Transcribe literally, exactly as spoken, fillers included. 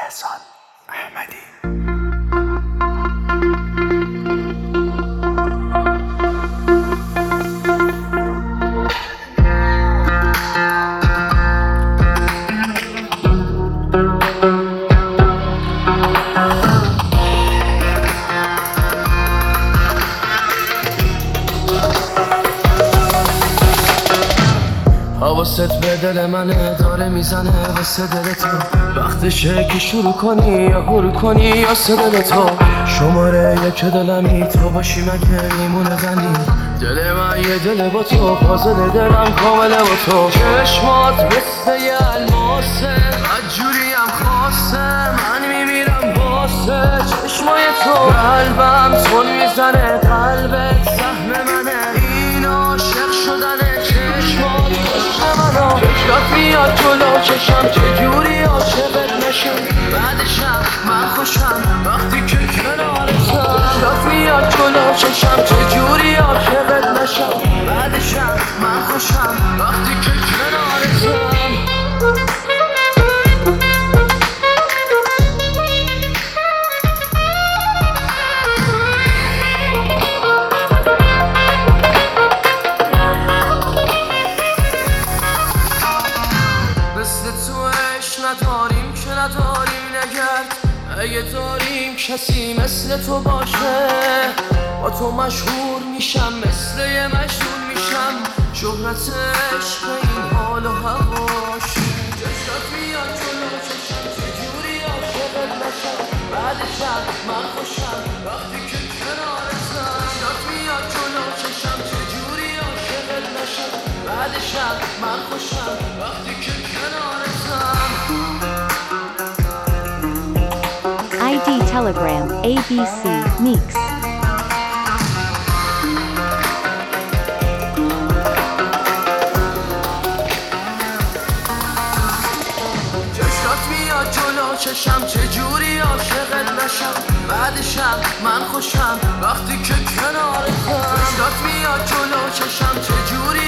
احسان احمدی. حواست به دل منه داره میزنه واسه دل تو، وقتشه که شروع کنی یا هرو کنی یا دل تو. شماره یک دلمی تو باشی مگه میمونه زنی، دل من یه دل با تو، پازل دلم کامله با تو. چشمات مثل یه الماسه عجوریم خاصه، من میمیرم واسه چشمای تو. قلبم تون میزنه قلبت سهم منه، این عاشق شدنه چشمات چشمات میاد جلو چشم چجوری عاشقت نشم، بعدشم من خوشم وقتی که کنارتم. چشمات میاد جلو چشم چجوری عاشقت نشم، بعدشم من خوشم وقتی که کنارتم. نداریم که نداریم نگرد، اگه داریم کسی مثل تو باشه، با تو مشهور میشم مثل یه مجنون میشم، شهرت عشق این حال و هواش. چشمات میاد جلو چشم چجوری عاشقت نشم، بعدشم من خوشم وقتی که کنارتم. چشمات میاد جلو چشم چجوری عاشقت نشم، بعدشم من خوشم وقتی که کنارتم. آی دی Telegram A B C Mix. چشمات میاد جلو چشم چجوری عاشقت نشم، بعدشم من خوشم وقتی که کنارتم. چشمات میاد جلو چشم چجوری